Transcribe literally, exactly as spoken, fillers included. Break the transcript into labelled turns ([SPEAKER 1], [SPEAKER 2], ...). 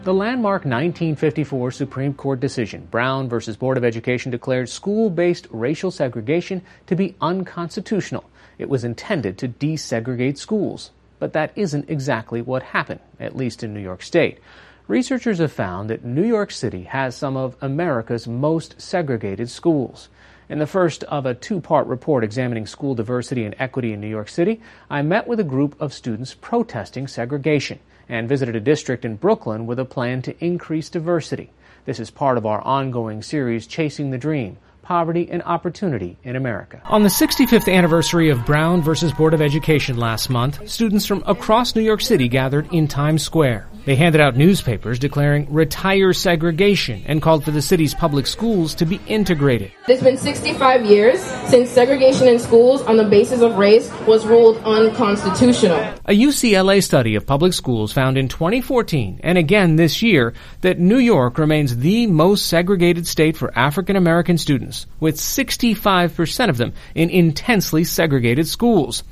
[SPEAKER 1] The landmark nineteen fifty-four Supreme Court decision, Brown versus Board of Education, declared school-based racial segregation to be unconstitutional. It was intended to desegregate schools. But that isn't exactly what happened, at least in New York State. Researchers have found that New York City has some of America's most segregated schools. In the first of a two-part report examining school diversity and equity in New York City, I met with a group of students protesting segregation and visited a district in Brooklyn with a plan to increase diversity. This is part of our ongoing series, Chasing the Dream: Poverty and Opportunity in America. On the sixty-fifth anniversary of Brown versus Board of Education last month, students from across New York City gathered in Times Square. They handed out newspapers declaring retire segregation and called for the city's public schools to be integrated.
[SPEAKER 2] It's been sixty-five years since segregation in schools on the basis of race was ruled unconstitutional.
[SPEAKER 1] A U C L A study of public schools found in twenty fourteen, and again this year, that New York remains the most segregated state for African American students, with sixty-five percent of them in intensely segregated schools.